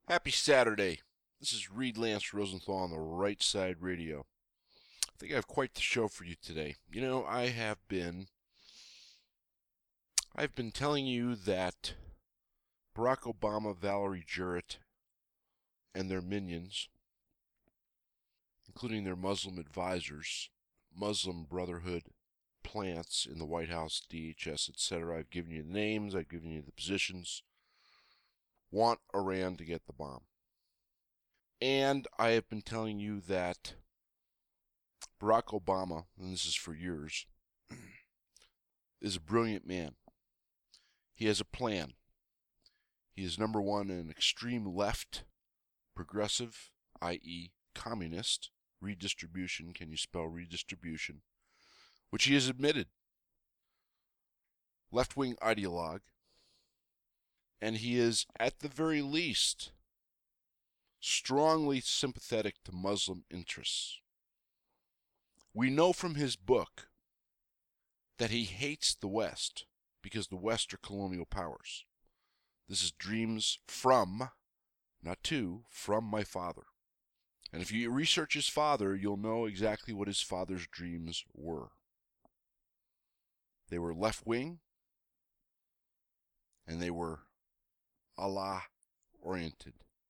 Happy Saturday. This is Reed Lance Rosenthal on the Right Side Radio. I think I have quite the show for you today. I've been telling you that Barack Obama, Valerie Jarrett, and their minions, including their Muslim advisors, Muslim Brotherhood plants in the White House, DHS, etc. I've given you the names, I've given you the positions, want Iran to get the bomb. And I have been telling you that Barack Obama, and this is for years, is a brilliant man. He has a plan. He is number one an extreme left, progressive, i.e., communist, redistribution. Can you spell redistribution? Which he has admitted. Left wing ideologue. And he is, at the very least, strongly sympathetic to Muslim interests. We know from his book that he hates the West because the West are colonial powers. This is dreams from, not to, from my father. And if you research his father, you'll know exactly what his father's dreams were. They were left wing, and they were Allah oriented.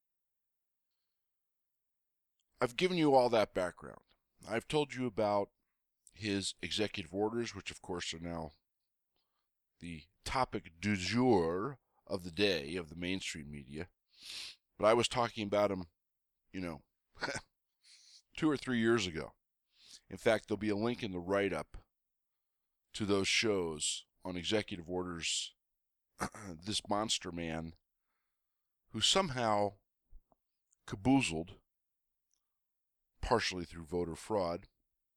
I've given you all that background. I've told you about his executive orders, which of course are now the topic du jour of the day of the mainstream media. But I was talking about him, 2 or 3 years ago. In fact, there'll be a link in the write-up to those shows on executive orders. This monster man who somehow caboozled, partially through voter fraud,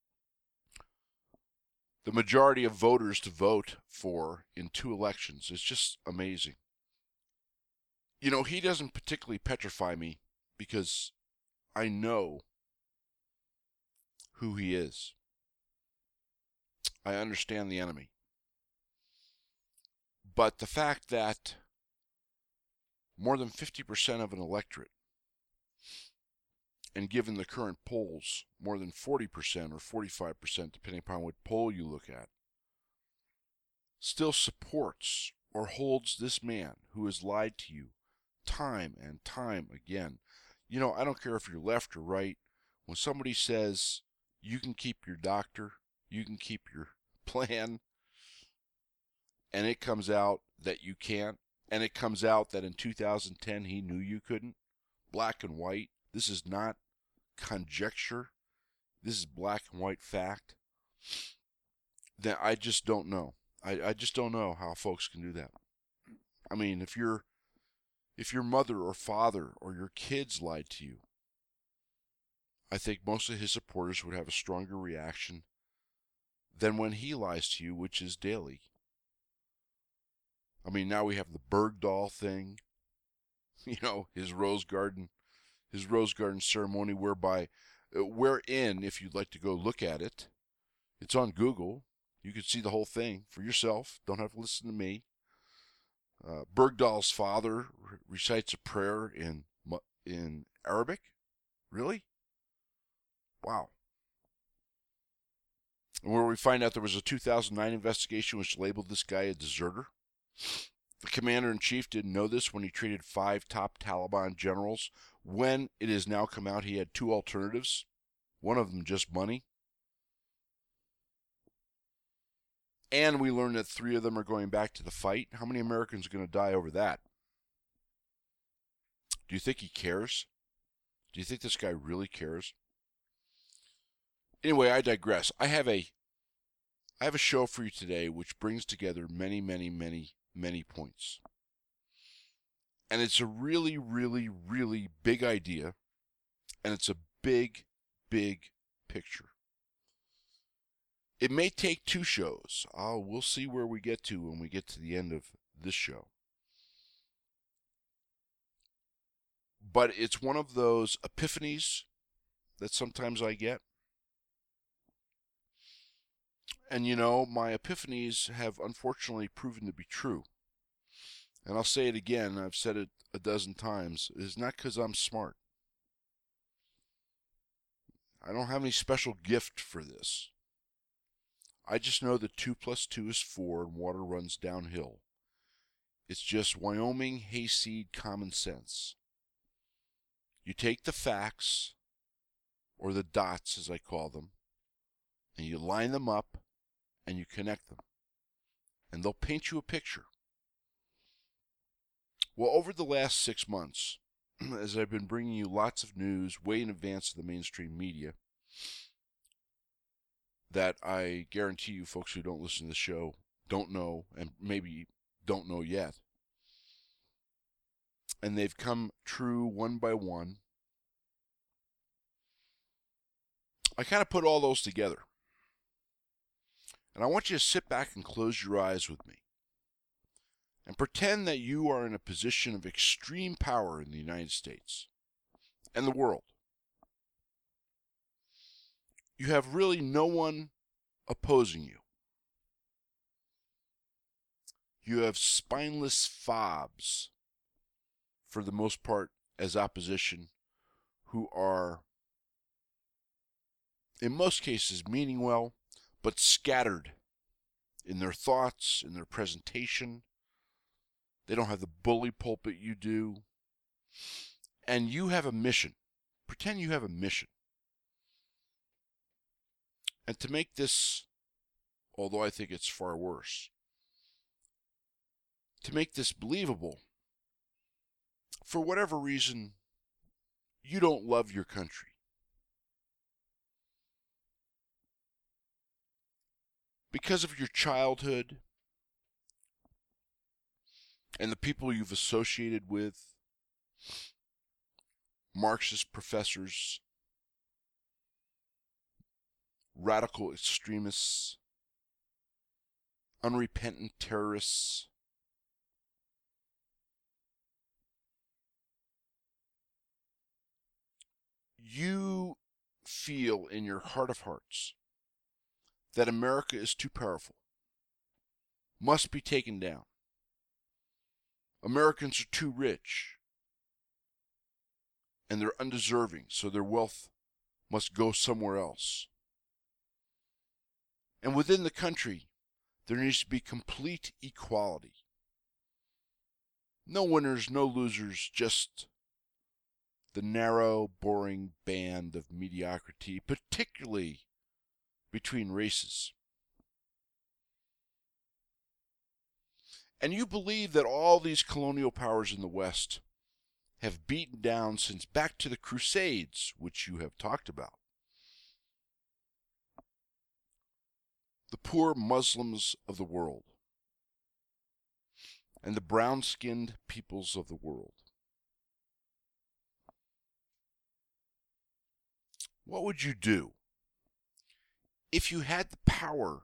the majority of voters to vote for in 2 elections. It's just amazing. He doesn't particularly petrify me because I know who he is. I understand the enemy. But the fact that more than 50% of an electorate, and given the current polls, more than 40% or 45%, depending upon what poll you look at, still supports or holds this man who has lied to you time and time again. I don't care if you're left or right. When somebody says you can keep your doctor, you can keep your plan, and it comes out that you can't, and it comes out that in 2010 he knew you couldn't, black and white. This is not conjecture. This is black and white fact. Then I just don't know. I just don't know how folks can do that. I mean, if your mother or father or your kids lied to you, I think most of his supporters would have a stronger reaction than when he lies to you, which is daily. I mean, now we have the Bergdahl thing, his Rose Garden ceremony, wherein, if you'd like to go look at it, it's on Google. You can see the whole thing for yourself. Don't have to listen to me. Bergdahl's father recites a prayer in Arabic. Really? Wow. And where we find out there was a 2009 investigation which labeled this guy a deserter. The commander-in-chief didn't know this when he treated 5 top Taliban generals, when it has now come out he had 2 alternatives, one of them just money. And we learned that 3 of them are going back to the fight. How many Americans are going to die over that? Do you think he cares? Do you think this guy really cares? Anyway, I digress. I have a show for you today which brings together many, many, many, many points. And it's a really, really, really big idea. And it's a big, big picture. It may take 2 shows. We'll see where we get to when we get to the end of this show. But it's one of those epiphanies that sometimes I get. And my epiphanies have unfortunately proven to be true. and I'll say it again, I've said it a dozen times, is not because I'm smart. I don't have any special gift for this. I just know that 2 plus 2 is 4 and water runs downhill. It's just Wyoming hayseed common sense. You take the facts, or the dots as I call them, and you line them up and you connect them. And they'll paint you a picture. Well, over the last 6 months, as I've been bringing you lots of news way in advance of the mainstream media, that I guarantee you folks who don't listen to the show don't know, and maybe don't know yet. And they've come true one by one. I kind of put all those together. And I want you to sit back and close your eyes with me. And pretend that you are in a position of extreme power in the United States and the world. You have really no one opposing you. You have spineless fobs, for the most part, as opposition, who are, in most cases, meaning well, but scattered in their thoughts, in their presentation. They don't have the bully pulpit you do. And you have a mission. Pretend you have a mission. And to make this, although I think it's far worse, to make this believable, for whatever reason, you don't love your country. Because of your childhood and the people you've associated with, Marxist professors, radical extremists, unrepentant terrorists, you feel in your heart of hearts that America is too powerful, must be taken down. Americans are too rich, and they're undeserving, so their wealth must go somewhere else. And within the country, there needs to be complete equality. No winners, no losers, just the narrow, boring band of mediocrity, particularly between races. And you believe that all these colonial powers in the West have beaten down since back to the Crusades, which you have talked about, the poor Muslims of the world, and the brown-skinned peoples of the world. What would you do if you had the power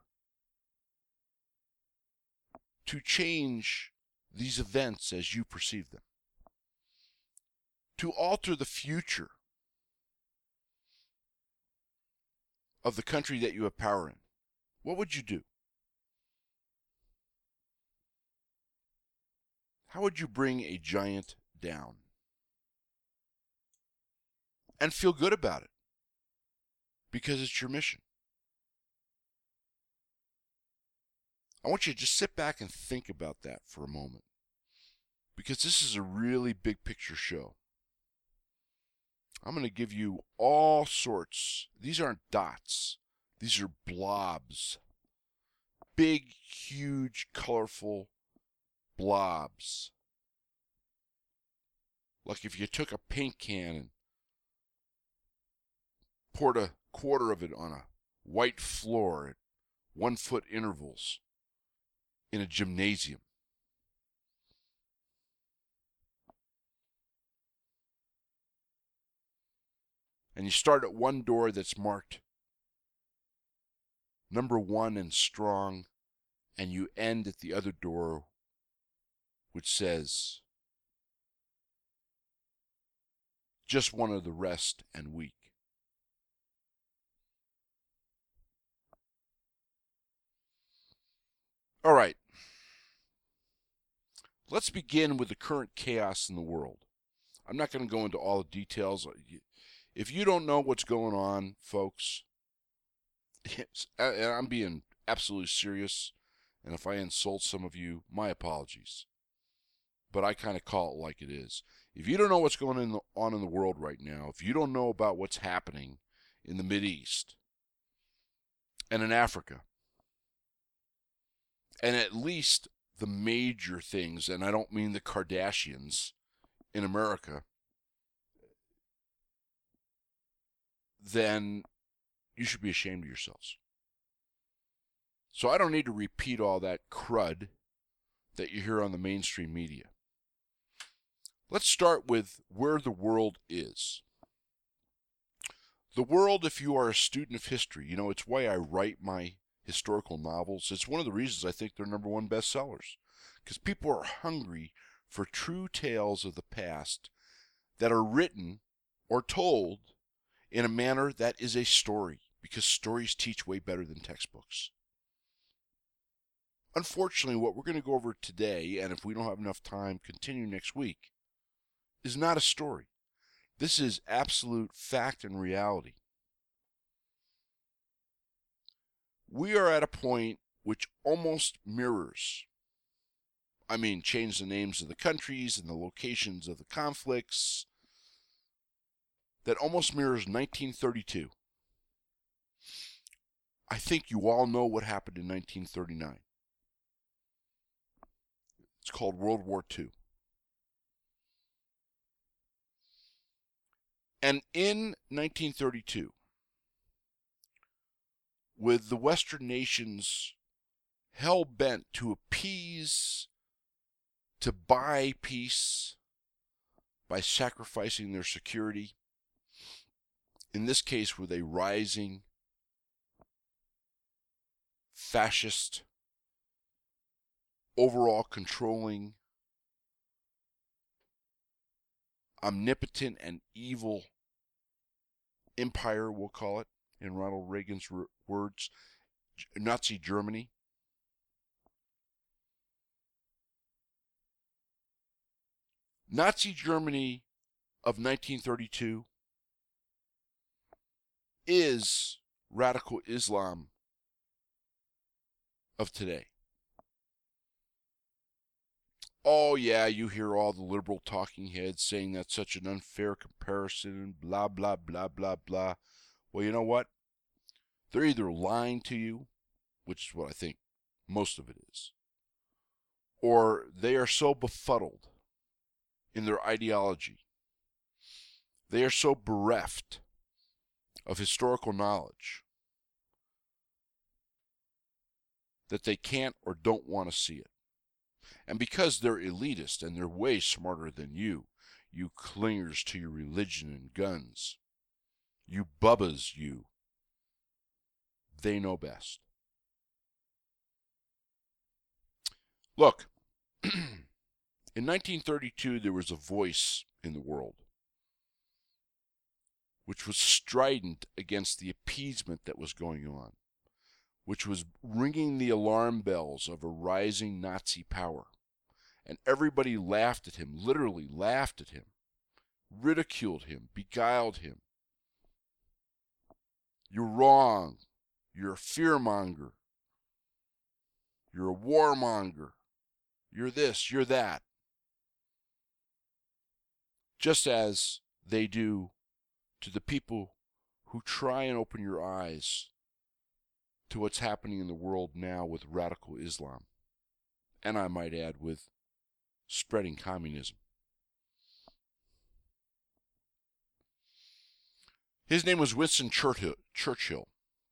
to change these events as you perceive them, to alter the future of the country that you have power in? What would you do? How would you bring a giant down and feel good about it because it's your mission? I want you to just sit back and think about that for a moment, because this is a really big picture show. I'm going to give you all sorts. These aren't dots. These are blobs. Big, huge, colorful blobs. Like if you took a paint can and poured a quarter of it on a white floor at 1 foot intervals in a gymnasium. And you start at one door that's marked number 1 and strong, and you end at the other door which says just one of the rest and weak. All right. Let's begin with the current chaos in the world. I'm not going to go into all the details. If you don't know what's going on, folks, and I'm being absolutely serious, and if I insult some of you, my apologies. But I kind of call it like it is. If you don't know what's going on in the world right now, if you don't know about what's happening in the Mideast and in Africa, and at least the major things, and I don't mean the Kardashians in America, then you should be ashamed of yourselves. So I don't need to repeat all that crud that you hear on the mainstream media. Let's start with where the world is. The world, if you are a student of history, you know, it's why I write my historical novels. It's one of the reasons I think they're #1 bestsellers. Because people are hungry for true tales of the past that are written or told in a manner that is a story. Because stories teach way better than textbooks. Unfortunately, what we're going to go over today, and if we don't have enough time, continue next week, is not a story. This is absolute fact and reality. We are at a point which almost mirrors, change the names of the countries and the locations of the conflicts, that almost mirrors 1932. I think you all know what happened in 1939. It's called World War II. And in 1932, with the Western nations hell-bent to appease, to buy peace by sacrificing their security, in this case with a rising fascist, overall controlling, omnipotent and evil empire, we'll call it, in Ronald Reagan's words, Nazi Germany. Nazi Germany of 1932 is radical Islam of today. Oh yeah, you hear all the liberal talking heads saying that's such an unfair comparison and blah, blah, blah, blah, blah. Well, you know what? They're either lying to you, which is what I think most of it is, or they are so befuddled in their ideology, they are so bereft of historical knowledge that they can't or don't want to see it. And because they're elitist and they're way smarter than you clingers to your religion and guns, you bubbas, they know best. Look, in 1932 there was a voice in the world which was strident against the appeasement that was going on, which was ringing the alarm bells of a rising Nazi power. And everybody laughed at him, literally laughed at him, ridiculed him, beguiled him. You're wrong. You're a fearmonger. You're a warmonger. You're this, you're that. Just as they do to the people who try and open your eyes to what's happening in the world now with radical Islam. And I might add, with spreading communism. His name was Winston Churchill.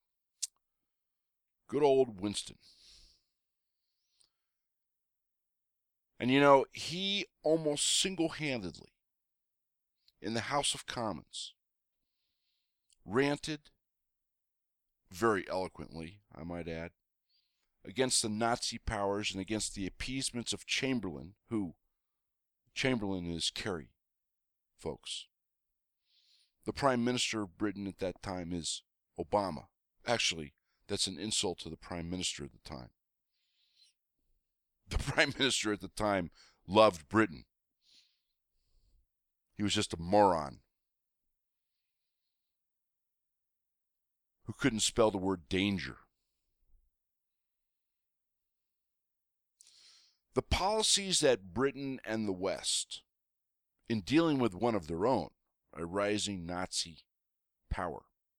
Good old Winston. And you know, he almost single-handedly, in the House of Commons, ranted, very eloquently, I might add, against the Nazi powers and against the appeasements of Chamberlain, who, Chamberlain is Kerry, folks. The Prime Minister of Britain at that time is Obama. Actually, that's an insult to the Prime Minister at the time. The Prime Minister at the time loved Britain. He was just a moron who couldn't spell the word danger. The policies that Britain and the West, in dealing with one of their own, a rising Nazi power,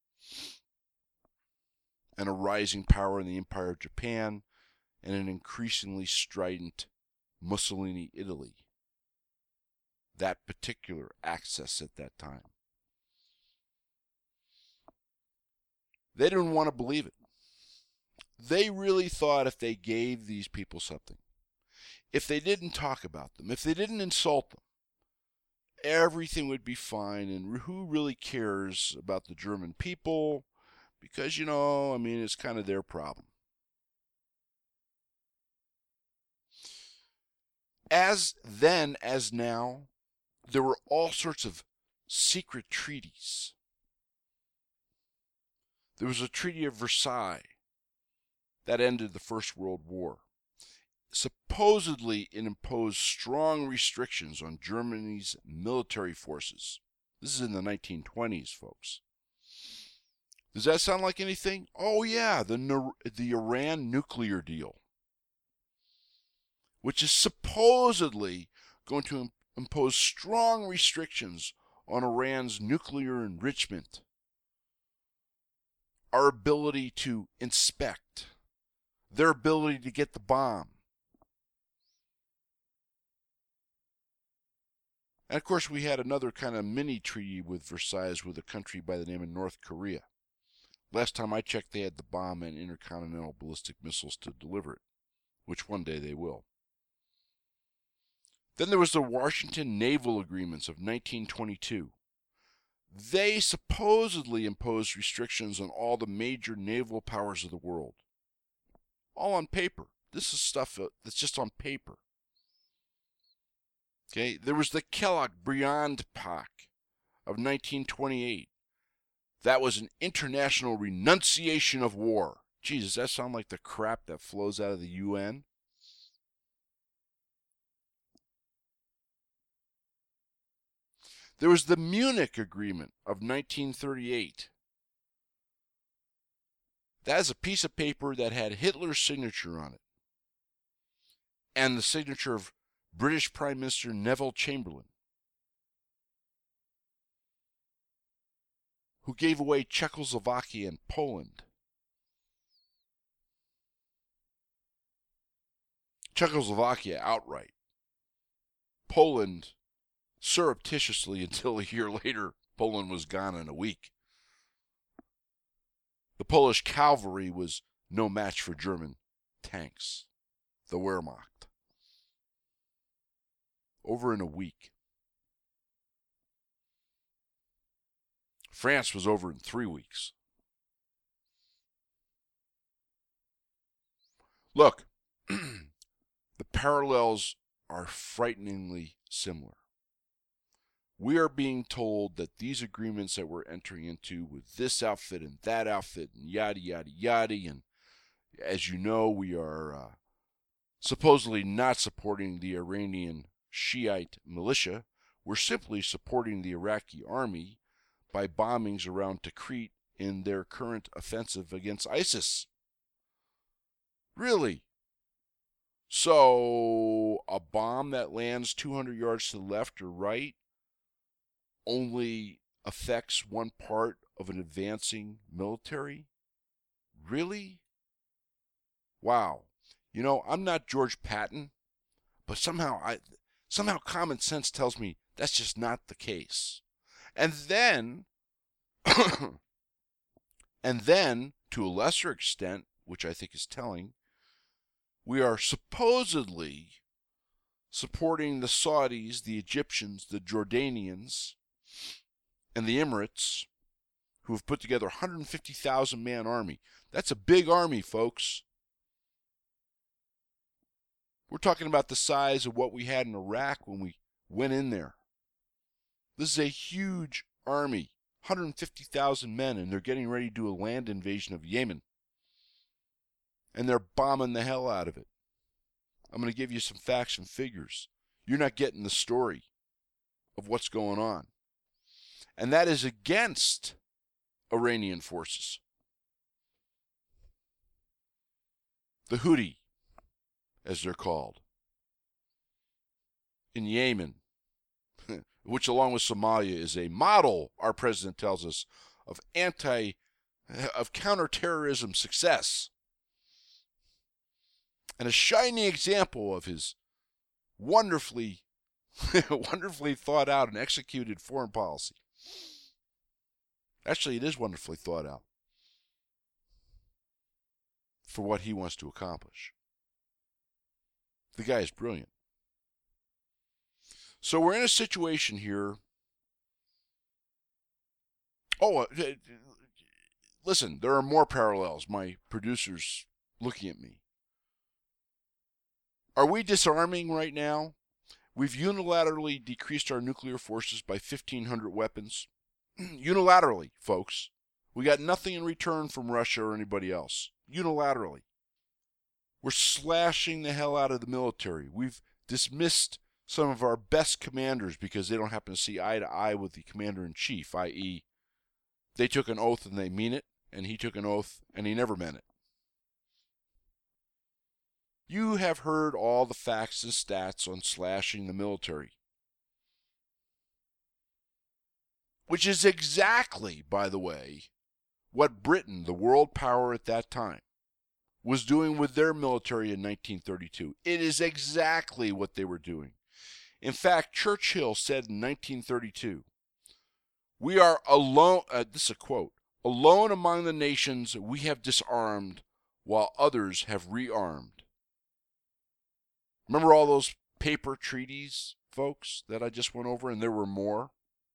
and a rising power in the Empire of Japan, and an increasingly strident Mussolini Italy, that particular axis at that time. They didn't want to believe it. They really thought if they gave these people something, if they didn't talk about them, if they didn't insult them, everything would be fine, and who really cares about the German people? Because, it's kind of their problem. As then as now, there were all sorts of secret treaties. There was a Treaty of Versailles that ended the First World War. Supposedly, it imposed strong restrictions on Germany's military forces. This is in the 1920s, folks. Does that sound like anything? Oh yeah, the Iran nuclear deal, which is supposedly going to impose strong restrictions on Iran's nuclear enrichment, our ability to inspect, their ability to get the bomb. And of course, we had another kind of mini treaty with Versailles with a country by the name of North Korea. Last time I checked, they had the bomb and intercontinental ballistic missiles to deliver it, which one day they will. Then there was the Washington Naval Agreements of 1922. They supposedly imposed restrictions on all the major naval powers of the world. All on paper. This is stuff that's just on paper. Okay, there was the Kellogg-Briand Pact of 1928. That was an international renunciation of war. Geez, does that sound like the crap that flows out of the UN? There was the Munich Agreement of 1938. That is a piece of paper that had Hitler's signature on it, and the signature of British Prime Minister Neville Chamberlain, who gave away Czechoslovakia and Poland. Czechoslovakia outright. Poland surreptitiously until a year later. Poland was gone in a week. The Polish cavalry was no match for German tanks, the Wehrmacht. Over in a week. France was over in 3 weeks. Look, the parallels are frighteningly similar. We are being told that these agreements that we're entering into with this outfit and that outfit and yada, yada, yada, and as you know, we are supposedly not supporting the Iranian Shiite militia. We're simply supporting the Iraqi army by bombings around Tikrit in their current offensive against ISIS. Really? So, a bomb that lands 200 yards to the left or right only affects one part of an advancing military? Really? Wow. I'm not George Patton, but somehow common sense tells me that's just not the case. And then, to a lesser extent, which I think is telling, we are supposedly supporting the Saudis, the Egyptians, the Jordanians, and the Emirates, who have put together a 150,000-man army. That's a big army, folks. We're talking about the size of what we had in Iraq when we went in there. This is a huge army, 150,000 men, and they're getting ready to do a land invasion of Yemen. And they're bombing the hell out of it. I'm going to give you some facts and figures. you're not getting the story of what's going on. And that is against Iranian forces. The Houthi, as they're called, in Yemen, which along with Somalia is a model, our president tells us, of counterterrorism success. And a shining example of his wonderfully thought out and executed foreign policy. Actually, it is wonderfully thought out for what he wants to accomplish. The guy is brilliant. So we're in a situation here. Listen, there are more parallels. My producer's looking at me. Are we disarming right now? We've unilaterally decreased our nuclear forces by 1,500 weapons. Unilaterally, folks. We got nothing in return from Russia or anybody else. Unilaterally. We're slashing the hell out of the military. We've dismissed some of our best commanders because they don't happen to see eye to eye with the commander-in-chief, i.e., they took an oath and they mean it, and he took an oath and he never meant it. You have heard all the facts and stats on slashing the military. Which is exactly, by the way, what Britain, the world power at that time, was doing with their military in 1932. It is exactly what they were doing. In fact, Churchill said in 1932, "We are alone," this is a quote, "alone among the nations we have disarmed while others have rearmed." Remember all those paper treaties, folks, that I just went over, and there were more?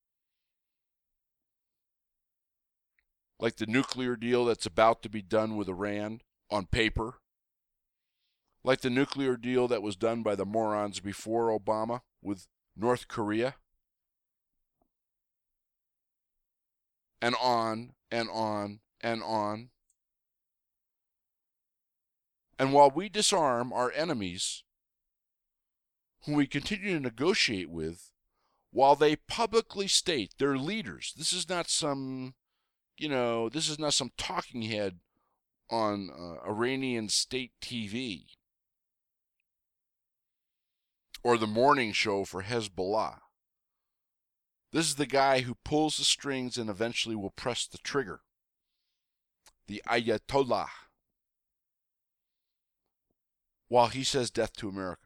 Like the nuclear deal that's about to be done with Iran on paper. Like the nuclear deal that was done by the morons before Obama with North Korea. And on and on and on. And while we disarm our enemies, whom we continue to negotiate with, while they publicly state, their leaders, this is not some talking head on Iranian state TV or the morning show for Hezbollah. This is the guy who pulls the strings and eventually will press the trigger. The Ayatollah. While he says death to America.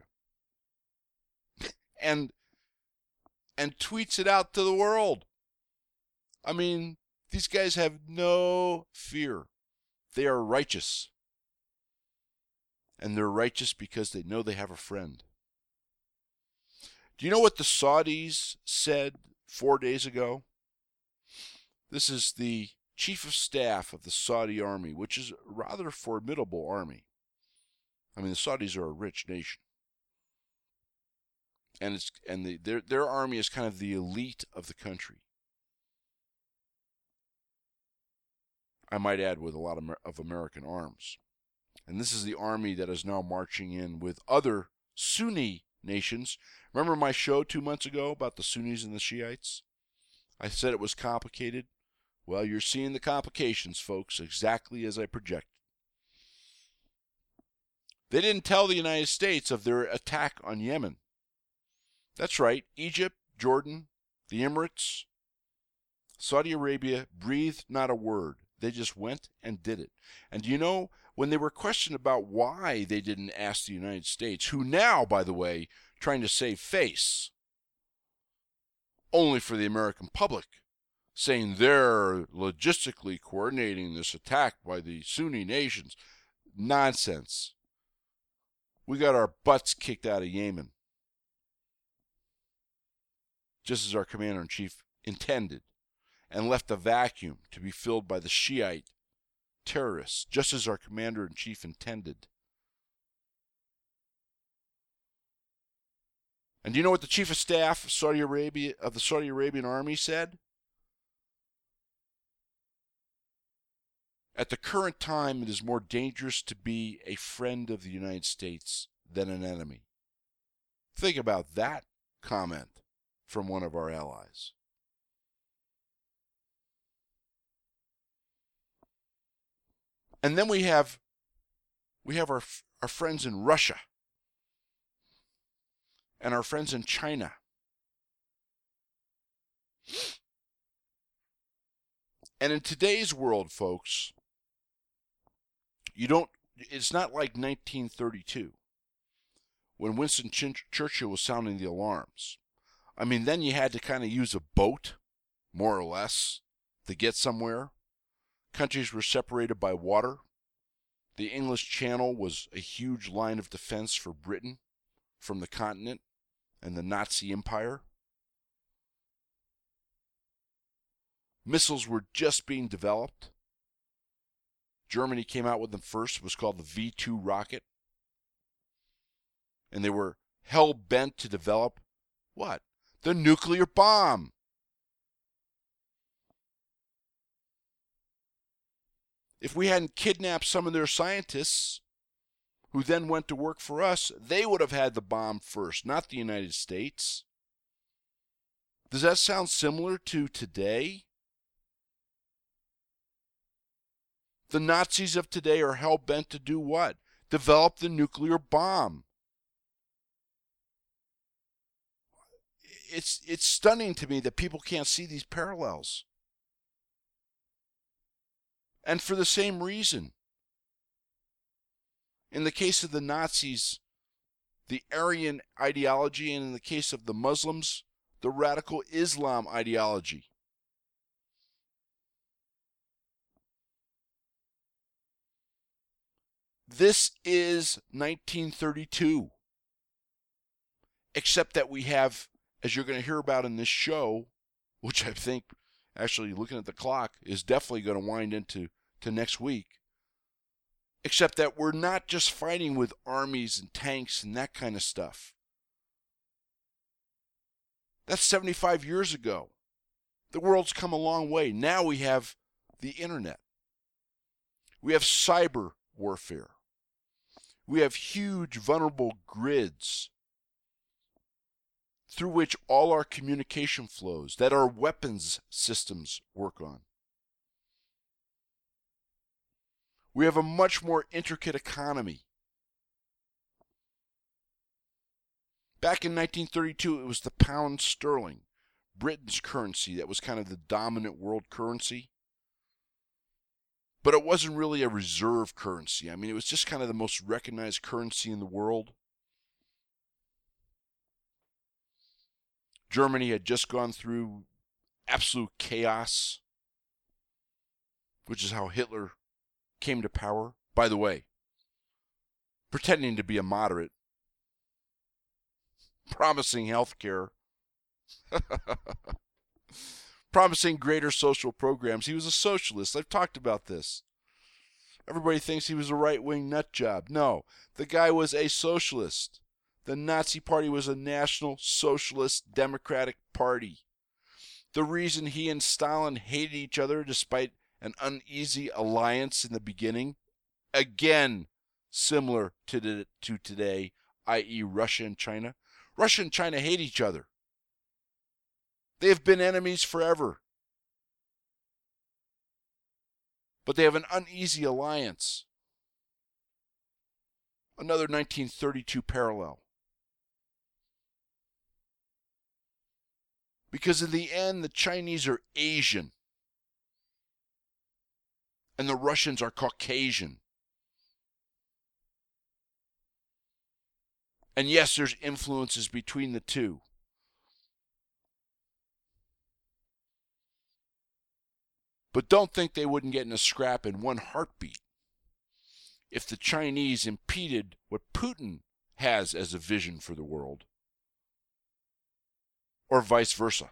And tweets it out to the world. I mean, these guys have no fear. They are righteous. And they're righteous because they know they have a friend. Do you know what the Saudis said 4 days ago? This is the chief of staff of the Saudi army, which is a rather formidable army. I mean, the Saudis are a rich nation. And their army is kind of the elite of the country. I might add, with a lot of American arms. And this is the army that is now marching in with other Sunni nations. Remember my show 2 months ago about the Sunnis and the Shiites? I said it was complicated. Well, you're seeing the complications, folks, exactly as I projected. They didn't tell the United States of their attack on Yemen. That's right, Egypt, Jordan, the Emirates, Saudi Arabia breathed not a word. They just went and did it. And do you know, when they were questioned about why they didn't ask the United States, who now, by the way, trying to save face, only for the American public, saying they're logistically coordinating this attack by the Sunni nations. Nonsense. We got our butts kicked out of Yemen, just as our commander-in-chief intended, and left a vacuum to be filled by the Shiite terrorists, just as our commander-in-chief intended. And do you know what the chief of staff of the Saudi Arabian army said? At the current time, it is more dangerous to be a friend of the United States than an enemy. Think about that comment from one of our allies. And then we have our friends in Russia and our friends in China. And in today's world, folks, it's not like 1932 when Winston Churchill was sounding the alarms. I mean, then you had to kind of use a boat, more or less, to get somewhere. Countries were separated by water. The English Channel was a huge line of defense for Britain from the continent and the Nazi Empire. Missiles were just being developed. Germany came out with them first. It was called the V2 rocket. And they were hell-bent to develop what? The nuclear bomb. If we hadn't kidnapped some of their scientists, who then went to work for us, they would have had the bomb first, not the United States. Does that sound similar to today? The Nazis of today are hell-bent to do what? Develop the nuclear bomb. It's stunning to me that people can't see these parallels. And for the same reason. In the case of the Nazis, the Aryan ideology, and in the case of the Muslims, the radical Islam ideology. This is 1932. Except that we have, as you're going to hear about in this show, which I think, actually looking at the clock, is definitely going to wind into next week. Except that we're not just fighting with armies and tanks and that kind of stuff. That's 75 years ago. The world's come a long way. Now we have the internet. We have cyber warfare. We have huge vulnerable grids through which all our communication flows, that our weapons systems work on. We have a much more intricate economy. Back in 1932, it was the pound sterling, Britain's currency, that was kind of the dominant world currency. But it wasn't really a reserve currency. I mean, it was just kind of the most recognized currency in the world. Germany had just gone through absolute chaos, which is how Hitler came to power. By the way, pretending to be a moderate, promising health care, promising greater social programs. He was a socialist. I've talked about this. Everybody thinks he was a right-wing nut job. No, the guy was a socialist. The Nazi Party was a National Socialist Democratic Party. The reason he and Stalin hated each other despite an uneasy alliance in the beginning, again, similar to today, i.e. Russia and China. Russia and China hate each other. They have been enemies forever. But they have an uneasy alliance. Another 1932 parallel. Because in the end, the Chinese are Asian. And the Russians are Caucasian. And yes, there's influences between the two. But don't think they wouldn't get in a scrap in one heartbeat if the Chinese impeded what Putin has as a vision for the world. Or vice versa.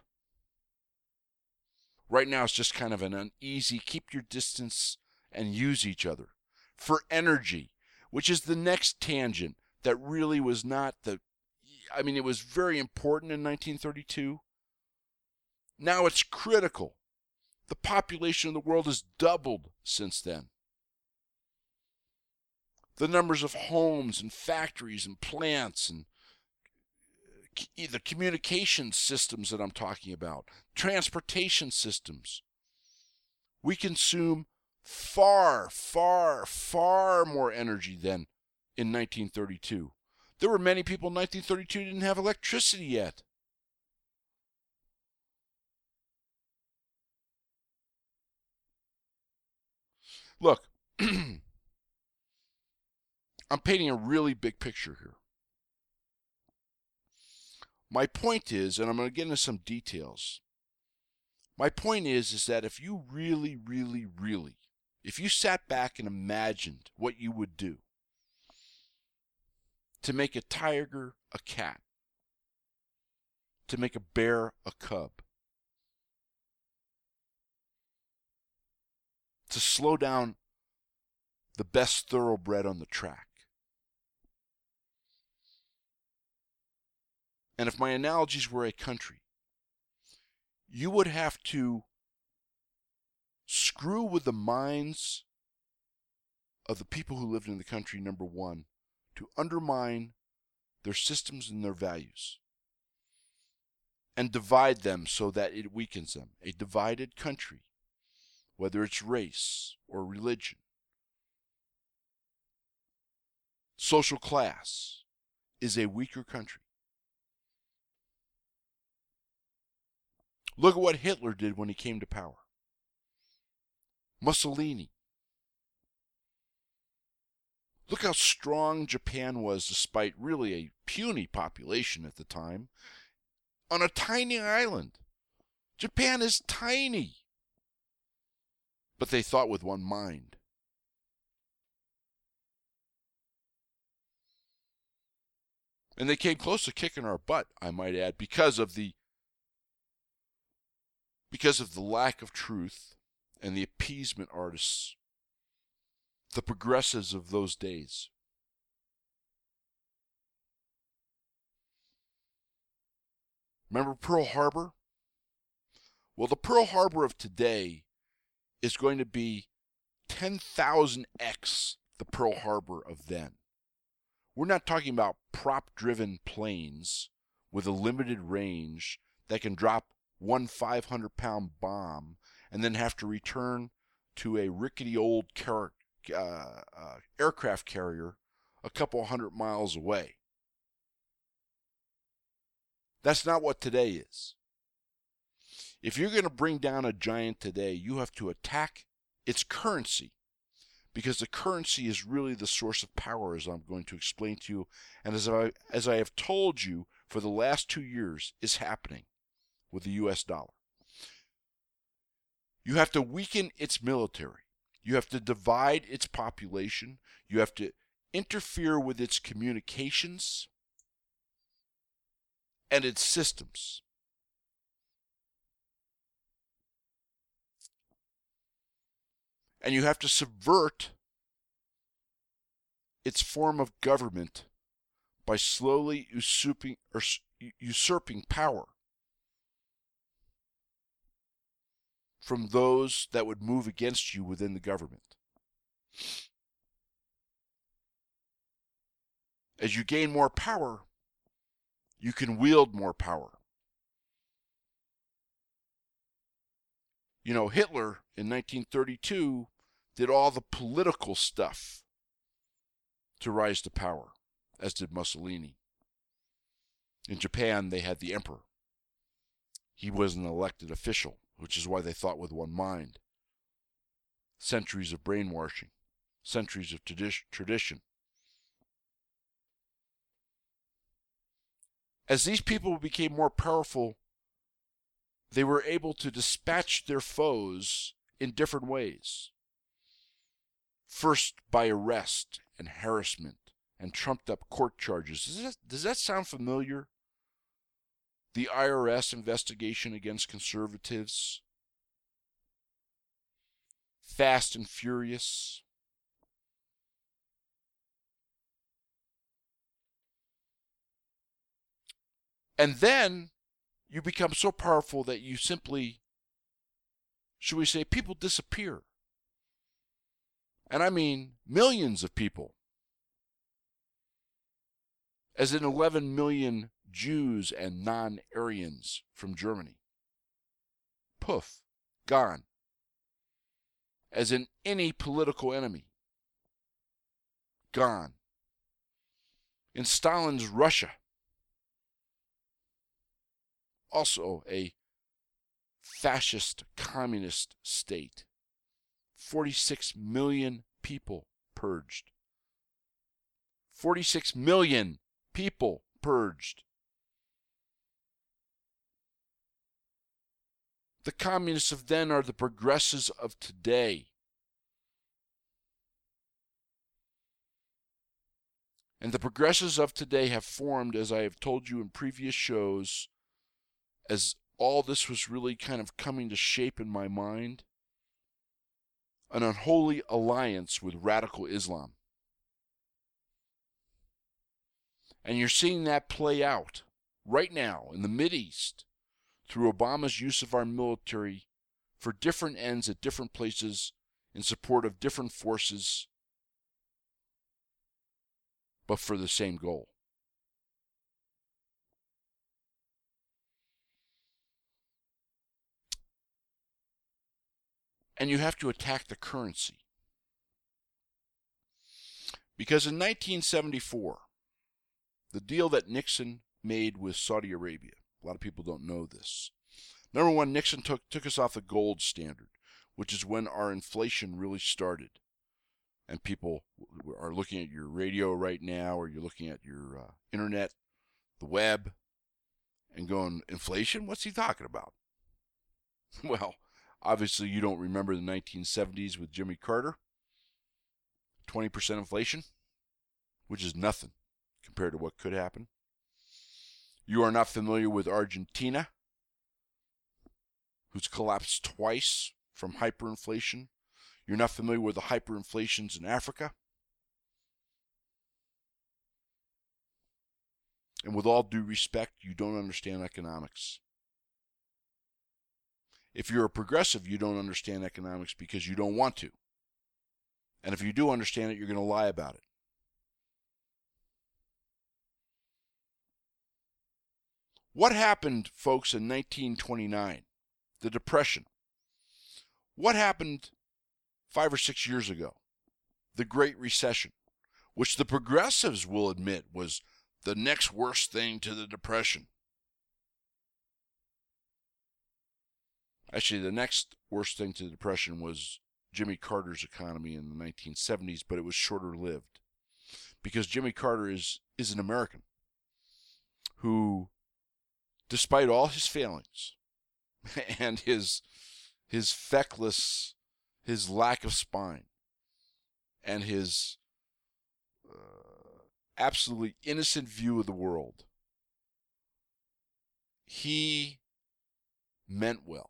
Right now it's just kind of an uneasy, keep your distance and use each other. For energy, which is the next tangent that really was not it was very important in 1932. Now it's critical. The population of the world has doubled since then. The numbers of homes and factories and plants and the communication systems that I'm talking about, transportation systems. We consume far, far, far more energy than in 1932. There were many people in 1932 who didn't have electricity yet. Look, I'm painting a really big picture here. My point is, and I'm going to get into some details. My point is that if you really, really, really, if you sat back and imagined what you would do to make a tiger a cat, to make a bear a cub, to slow down the best thoroughbred on the track. And if my analogies were a country, you would have to screw with the minds of the people who lived in the country, number one, to undermine their systems and their values, and divide them so that it weakens them. A divided country, whether it's race or religion, social class, is a weaker country. Look at what Hitler did when he came to power. Mussolini. Look how strong Japan was despite really a puny population at the time on a tiny island. Japan is tiny. But they thought with one mind. And they came close to kicking our butt, I might add, because of the lack of truth and the appeasement artists, the progressives of those days. Remember Pearl Harbor? Well, the Pearl Harbor of today is going to be 10,000x the Pearl Harbor of then. We're not talking about prop-driven planes with a limited range that can drop one 500-pound bomb and then have to return to a rickety old aircraft carrier a couple hundred miles away. That's not what today is. If you're going to bring down a giant today, you have to attack its currency, because the currency is really the source of power, as I'm going to explain to you, and as I have told you for the last 2 years is happening with the US dollar. You have to weaken its military. You have to divide its population. You have to interfere with its communications and its systems. And you have to subvert its form of government by slowly usurping power from those that would move against you within the government. As you gain more power, you can wield more power. You know, Hitler in 1932 did all the political stuff to rise to power, as did Mussolini. In Japan, they had the emperor. He was an elected official, which is why they thought with one mind. Centuries of brainwashing, centuries of tradition. As these people became more powerful, they were able to dispatch their foes in different ways. First, by arrest and harassment and trumped-up court charges. Does that sound familiar? The IRS investigation against conservatives. Fast and Furious. And then you become so powerful that you simply, should we say, people disappear. And I mean millions of people. As in 11 million Jews and non-Aryans from Germany. Poof, gone. As in any political enemy. Gone. In Stalin's Russia, also a fascist communist state, 46 million people purged. 46 million people purged. The communists of then are the progressives of today. And the progressives of today have formed, as I have told you in previous shows, as all this was really kind of coming to shape in my mind, an unholy alliance with radical Islam. And you're seeing that play out right now in the Mideast through Obama's use of our military for different ends at different places in support of different forces, but for the same goal. And you have to attack the currency. Because in 1974, the deal that Nixon made with Saudi Arabia, a lot of people don't know this. Number one, Nixon took us off the gold standard, which is when our inflation really started. And people are looking at your radio right now, or you're looking at your internet, the web, and going, inflation? What's he talking about? Well, obviously you don't remember the 1970s with Jimmy Carter. 20% inflation, which is nothing compared to what could happen. You are not familiar with Argentina, who's collapsed twice from hyperinflation. You're not familiar with the hyperinflations in Africa. And with all due respect, you don't understand economics. If you're a progressive, you don't understand economics because you don't want to. And if you do understand it, you're going to lie about it. What happened, folks, in 1929? The Depression. What happened 5 or 6 years ago? The Great Recession, which the progressives will admit was the next worst thing to the Depression. Actually, the next worst thing to the Depression was Jimmy Carter's economy in the 1970s, but it was shorter lived. Because Jimmy Carter is an American who, despite all his failings and his feckless, his lack of spine, and his absolutely innocent view of the world, he meant well.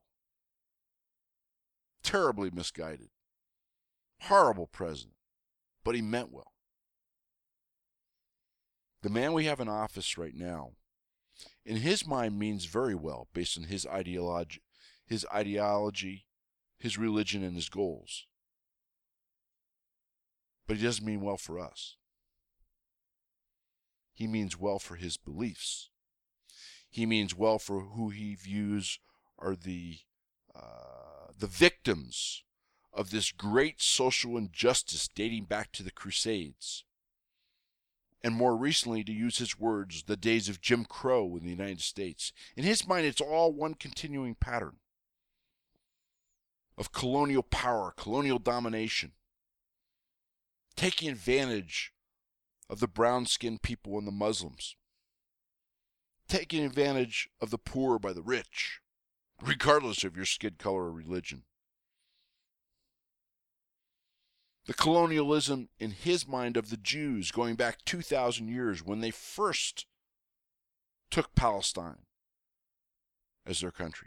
Terribly misguided. Horrible president. But he meant well. The man we have in office right now, in his mind, means very well based on his ideology, his religion, and his goals. But he doesn't mean well for us. He means well for his beliefs. He means well for who he views are the victims of this great social injustice dating back to the Crusades. And more recently, to use his words, the days of Jim Crow in the United States. In his mind, it's all one continuing pattern of colonial power, colonial domination, taking advantage of the brown-skinned people and the Muslims, taking advantage of the poor by the rich, regardless of your skin color or religion. The colonialism in his mind of the Jews going back 2,000 years when they first took Palestine as their country.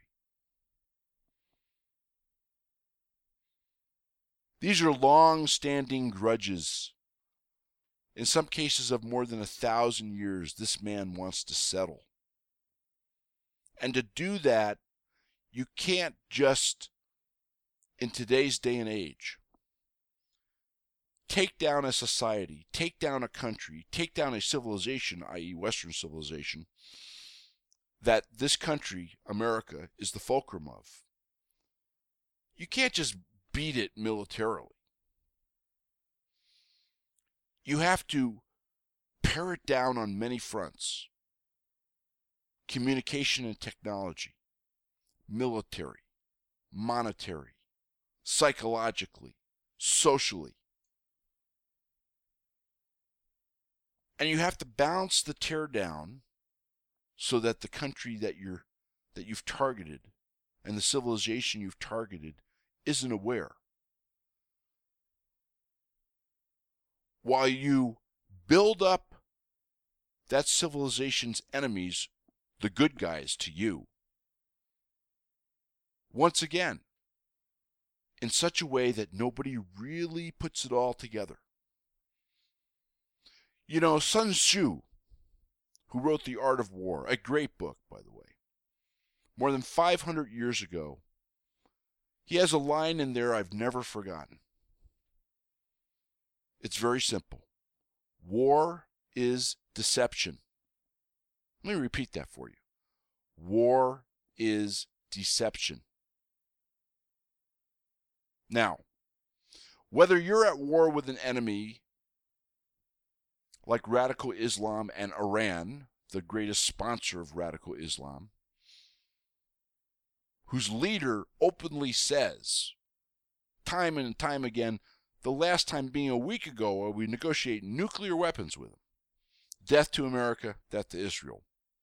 These are long-standing grudges. In some cases of more than 1,000 years, this man wants to settle. And to do that, you can't just, in today's day and age, take down a society, take down a country, take down a civilization, i.e. Western civilization, that this country, America, is the fulcrum of, you can't just beat it militarily. You have to pare it down on many fronts. Communication and technology, military, monetary, psychologically, socially. And you have to balance the tear down so that the country that you've targeted and the civilization you've targeted isn't aware. While you build up that civilization's enemies, the good guys to you, once again, in such a way that nobody really puts it all together. You know, Sun Tzu, who wrote The Art of War, a great book, by the way, more than 500 years ago, he has a line in there I've never forgotten. It's very simple. War is deception. Let me repeat that for you. War is deception. Now, whether you're at war with an enemy like radical Islam and Iran, the greatest sponsor of radical Islam, whose leader openly says, time and time again, the last time being a week ago, where we negotiate nuclear weapons with them. Death to America, death to Israel.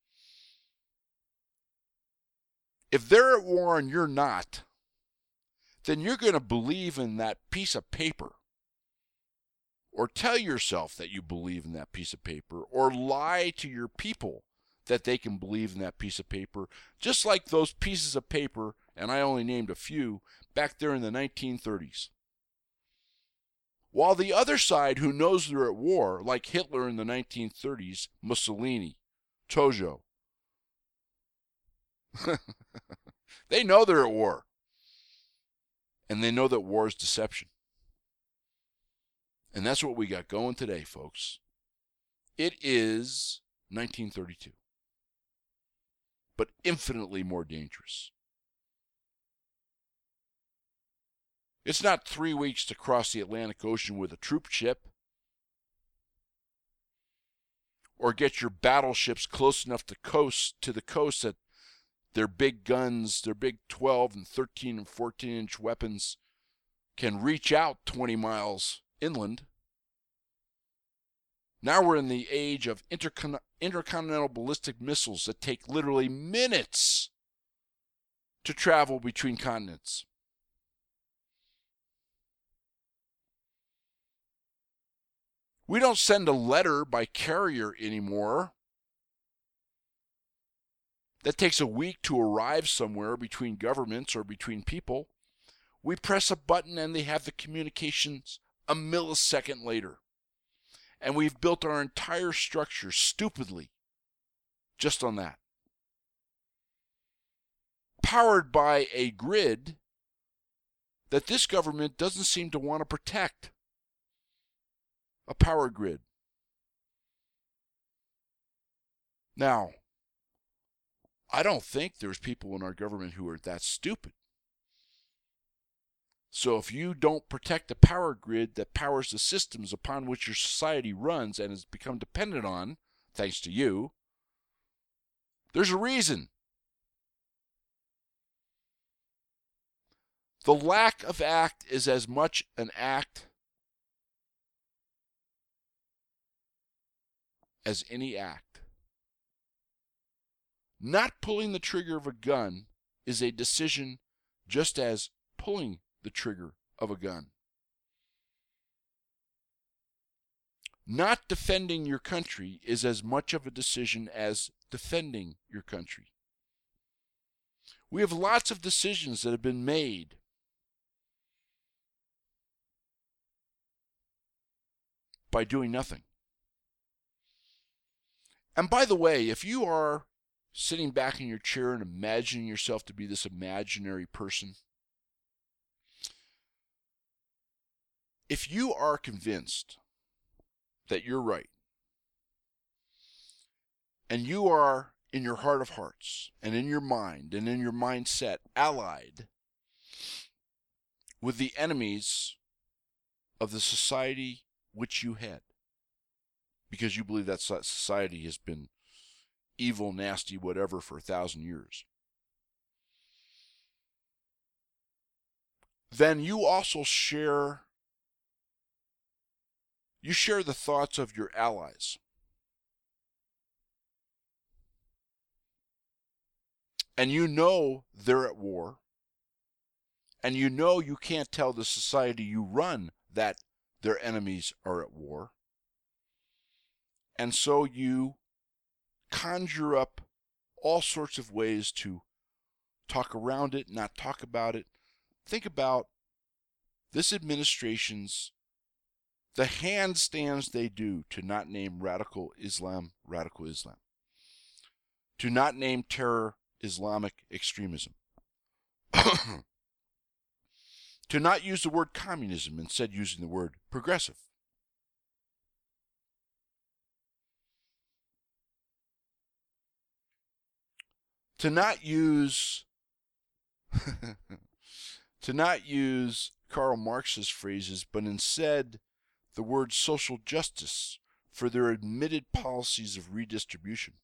If they're at war and you're not, then you're going to believe in that piece of paper, or tell yourself that you believe in that piece of paper, or lie to your people that they can believe in that piece of paper, just like those pieces of paper, and I only named a few, back there in the 1930s. While the other side, who knows they're at war, like Hitler in the 1930s, Mussolini, Tojo, they know they're at war. And they know that war is deception. And that's what we got going today, folks. It is 1932, but infinitely more dangerous. It's not 3 weeks to cross the Atlantic Ocean with a troop ship, or get your battleships close enough to the coast that their big guns, their big 12 and 13 and 14-inch weapons can reach out 20 miles inland. Now we're in the age of intercontinental ballistic missiles that take literally minutes to travel between continents. We don't send a letter by carrier anymore that takes a week to arrive somewhere between governments or between people. We press a button and they have the communications a millisecond later. And we've built our entire structure stupidly just on that. Powered by a grid that this government doesn't seem to want to protect. A power grid. Now, I don't think there's people in our government who are that stupid. So if you don't protect the power grid that powers the systems upon which your society runs and has become dependent on, thanks to you, there's a reason. The lack of act is as much an act as any act. Not pulling the trigger of a gun is a decision just as pulling the trigger of a gun. Not defending your country is as much of a decision as defending your country. We have lots of decisions that have been made by doing nothing. And by the way, if you are sitting back in your chair and imagining yourself to be this imaginary person, if you are convinced that you're right, and you are in your heart of hearts and in your mind and in your mindset allied with the enemies of the society which you head, because you believe that society has been evil, nasty, whatever for 1,000 years, then you also share the thoughts of your allies. And you know they're at war. And you know you can't tell the society you run that their enemies are at war. And so you conjure up all sorts of ways to talk around it, not talk about it. Think about this administration's, the handstands they do to not name radical Islam, to not name terror Islamic extremism, to not use the word communism, instead using the word progressive. To not use Karl Marx's phrases, but instead the word social justice for their admitted policies of redistribution.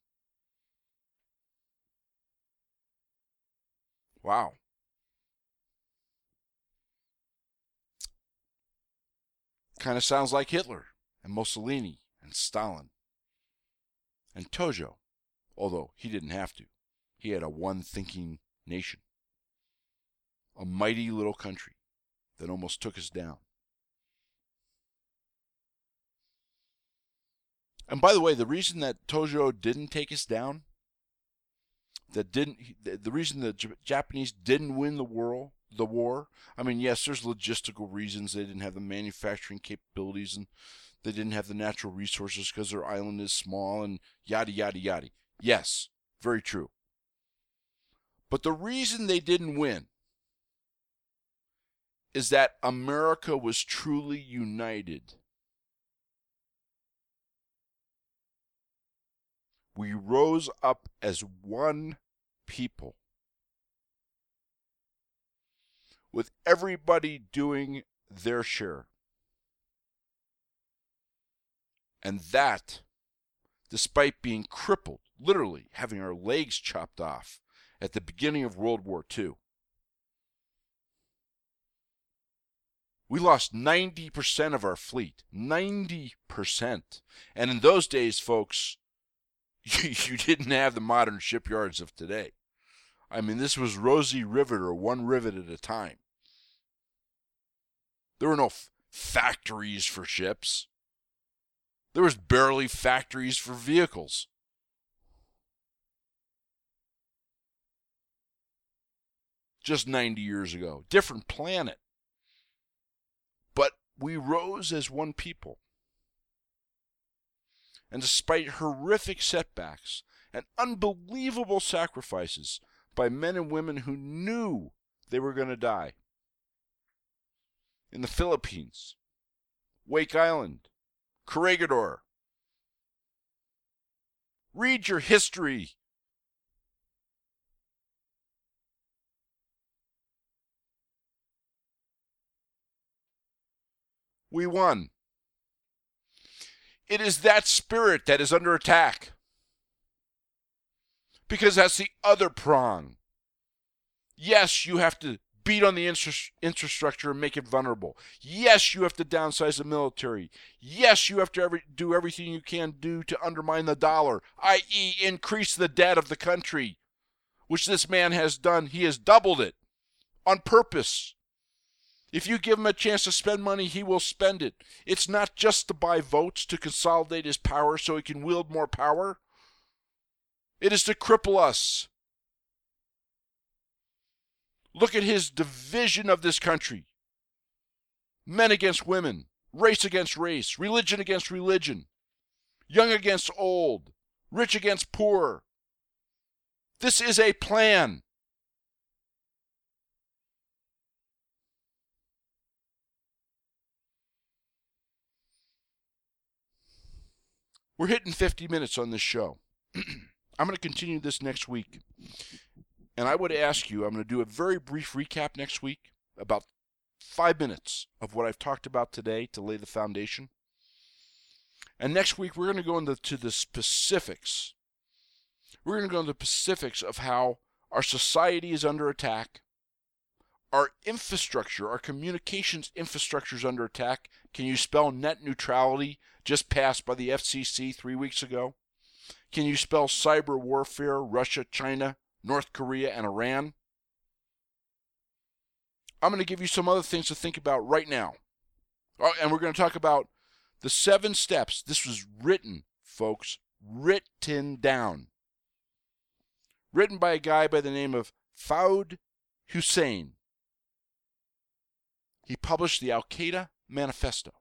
Wow. Kind of sounds like Hitler and Mussolini and Stalin and Tojo, although he didn't have to. He had a one-thinking nation, a mighty little country that almost took us down. And by the way, the reason that Tojo didn't take us down, the reason the Japanese didn't win the war, I mean, yes, there's logistical reasons. They didn't have the manufacturing capabilities, and they didn't have the natural resources because their island is small, and yada, yada, yada. Yes, very true. But the reason they didn't win is that America was truly united. We rose up as one people, with everybody doing their share. And that, despite being crippled, literally having our legs chopped off at the beginning of World War II. We lost 90% of our fleet. 90%. And in those days, folks, you didn't have the modern shipyards of today. I mean, this was rosy rivet, or one rivet at a time. There were no factories for ships. There was barely factories for vehicles. Just 90 years ago. Different planet. But we rose as one people. And despite horrific setbacks and unbelievable sacrifices by men and women who knew they were going to die, in the Philippines, Wake Island, Corregidor, read your history. We won. It is that spirit that is under attack. Because that's the other prong. Yes, you have to beat on the infrastructure and make it vulnerable. Yes, you have to downsize the military. Yes, you have to do everything you can do to undermine the dollar, i.e. increase the debt of the country, which this man has done. He has doubled it on purpose. If you give him a chance to spend money, he will spend it. It's not just to buy votes to consolidate his power so he can wield more power. It is to cripple us. Look at his division of this country. Men against women, race against race, religion against religion, young against old, rich against poor. This is a plan. We're hitting 50 minutes on this show. I'm going to continue this next week. And I would ask you, I'm going to do a very brief recap next week, about 5 minutes of what I've talked about today to lay the foundation. And next week, we're going to go into the specifics. We're going to go into the specifics of how our society is under attack, our infrastructure, our communications infrastructure is under attack. Can you spell net neutrality, just passed by the FCC 3 weeks ago? Can you spell cyber warfare, Russia, China, North Korea, and Iran? I'm going to give you some other things to think about right now. Oh, and we're going to talk about the 7 steps. This was written, folks, written down. Written by a guy by the name of Fouad Hussein. He published the Al-Qaeda Manifesto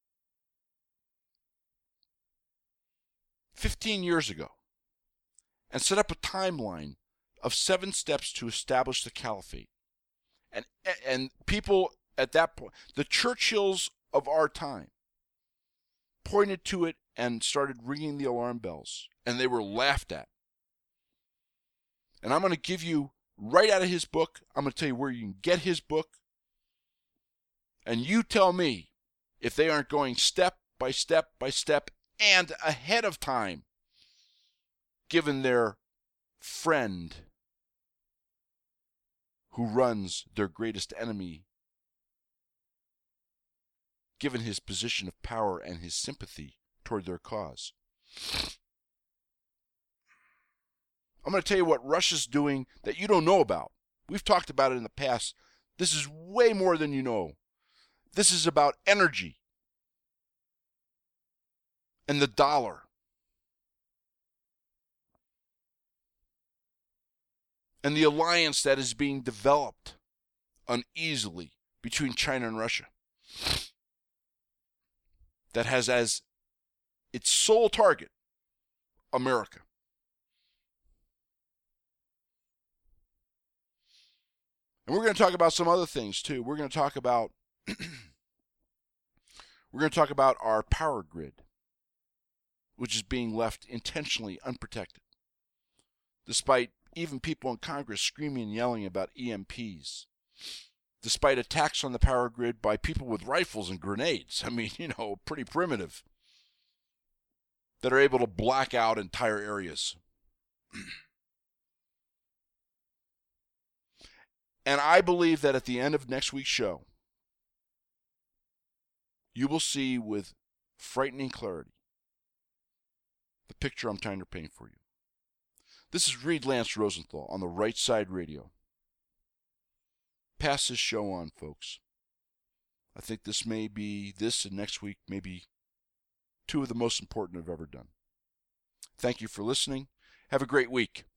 15 years ago and set up a timeline of 7 steps to establish the caliphate. And people at that point, the Churchills of our time, pointed to it and started ringing the alarm bells, and they were laughed at. And I'm going to give you, right out of his book, I'm going to tell you where you can get his book. And you tell me if they aren't going step by step by step and ahead of time, given their friend who runs their greatest enemy, given his position of power and his sympathy toward their cause. I'm going to tell you what Russia's doing that you don't know about. We've talked about it in the past. This is way more than you know. This is about energy and the dollar and the alliance that is being developed uneasily between China and Russia, that has as its sole target America. And we're going to talk about some other things too. We're going to talk about our power grid, which is being left intentionally unprotected, despite even people in Congress screaming and yelling about EMPs, despite attacks on the power grid by people with rifles and grenades. I mean, pretty primitive, that are able to black out entire areas. And I believe that at the end of next week's show, you will see with frightening clarity the picture I'm trying to paint for you. This is Reed Lance Rosenthal on the Right Side Radio. Pass this show on, folks. I think this and next week may be 2 of the most important I've ever done. Thank you for listening. Have a great week.